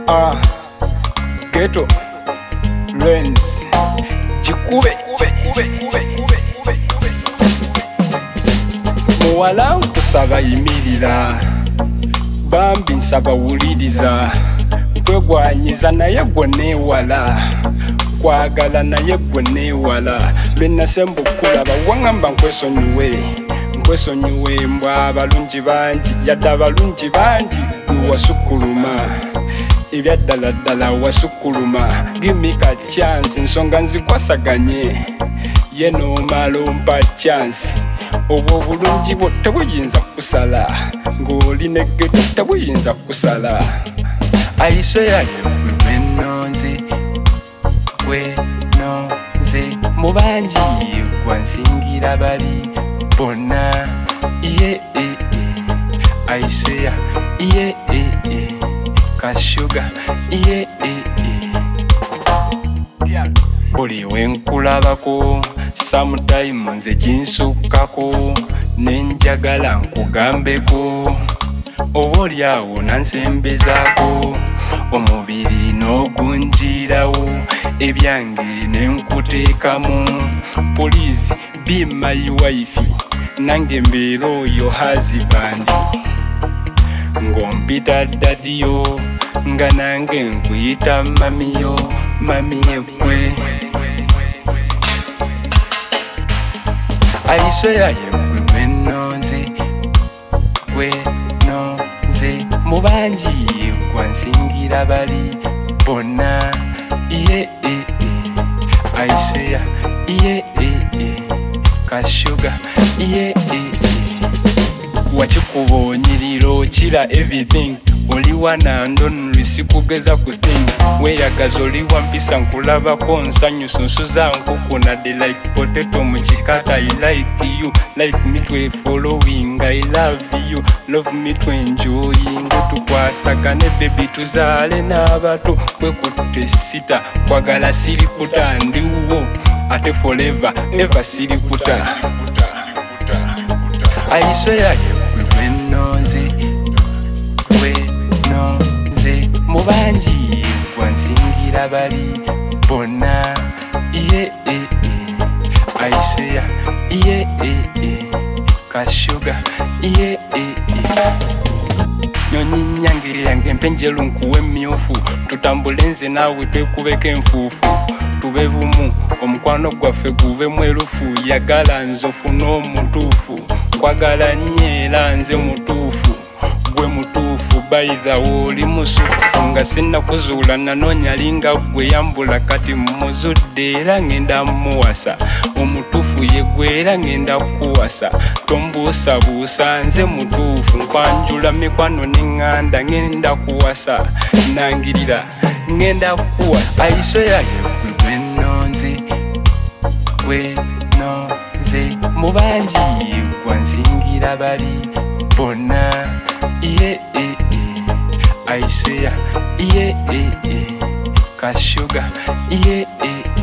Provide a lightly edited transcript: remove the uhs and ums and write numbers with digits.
Ghetto Lens Jikube muwala nkusaba yimirira bambi nsaba wuliriza kwegwanyiza naye gwe neewala kwagala naye gwe neewala lwennasemba okulaba waŋŋamba nkwesonyiwe mbwa abalungi bangi yadde abalungi bangi gwe wasukuluma ebyaddaladdala wasukuluma gimika chance ensonga nzikwasaganye ye noomala ompa chance obwo obulungi bwo tebuyinza kusala ng'oli ne ghetto tebuyinza kusala ayisweya ye gwe nonze mu bangi gwansingira bali bonna ye ayisweya ye kashuga ye buli wenkulabako sometime nze kinsukkako nenjagala nkugambeko oba olyawo nansembezaako omubiri n'ogunjirawo ebyange nenkuteekamu please be my wife nange mbeera oyo husband ng'ompita dadiyo nga nange nkuyita mamiyo mamiyekwe ayisweya ye gwe nonze mu bangi gwansingira bali bonna ye ayisweya ye kashuga ye wakikuba onyirira okira everything oliwa nandonuli sikugeza ku thing weyagaza oliwa mpisa nkulabako nsanyusa nsuza nkukunadde like potato mu kikata I like you like me to following I love you love me to enjoying tukwatagane baby tuzaale n'abato kwekutte sita kwagala sirikuta ndiwo ate forever ever sirikuta ayisweya ye gwe nonze mu bangi gwansingira bali bonna ye ayisweya ye kashuga ye nyonyi nyangire yange mpenjelu nkuwe mmyufu tutambule nze naawe twekubeko enfuufu tube bumu omukwano gwaffe guve mwerufu yagala nzofu n'omutuufu kwagala nnyo era nze mutuufu gwe mutuufu bayirawo oli musufu nga sinnakuzuula nanoonya linga gwe yambula kati muzudde era ngenda muwasa omutuufu ye gwe era ngenda kuwasa tombuusabuusa nze mutuufu nkwanjula mikwano neŋŋanda ngenda kuwasa nangirira ngenda kuwasa ayisweya ye gwe nonze mu bangi gwansingira bali bonna ye ayisweya ye kashuga ye